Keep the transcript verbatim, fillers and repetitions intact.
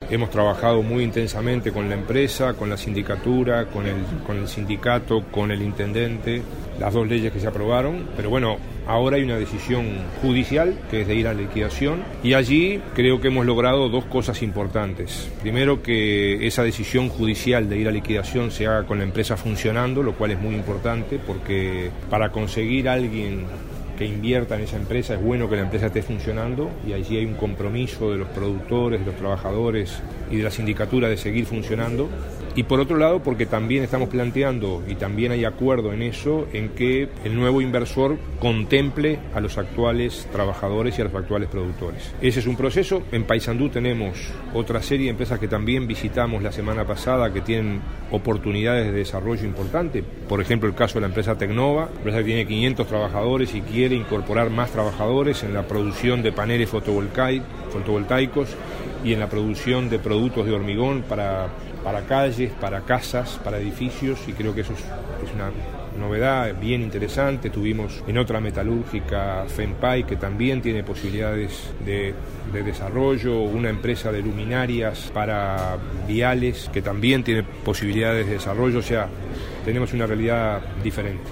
Hemos trabajado muy intensamente con la empresa, con la sindicatura, con el, con el sindicato, con el intendente, las dos leyes que se aprobaron, pero bueno, ahora hay una decisión judicial que es de ir a liquidación y allí creo que hemos logrado dos cosas importantes. Primero, que esa decisión judicial de ir a liquidación se haga con la empresa funcionando, lo cual es muy importante porque para conseguir a alguien que invierta en esa empresa es bueno que la empresa esté funcionando y allí hay un compromiso de los productores, de los trabajadores y de la sindicatura de seguir funcionando. Y por otro lado, porque también estamos planteando, y también hay acuerdo en eso, en que el nuevo inversor contemple a los actuales trabajadores y a los actuales productores. Ese es un proceso. En Paysandú tenemos otra serie de empresas que también visitamos la semana pasada que tienen oportunidades de desarrollo importante. Por ejemplo, el caso de la empresa Tecnova, una empresa que tiene quinientos trabajadores y quiere incorporar más trabajadores en la producción de paneles fotovoltaicos y en la producción de productos de hormigón para para calles, para casas, para edificios, y creo que eso es, es una novedad bien interesante. Tuvimos en otra metalúrgica, FEMPAI, que también tiene posibilidades de, de desarrollo, una empresa de luminarias para viales que también tiene posibilidades de desarrollo, o sea, tenemos una realidad diferente.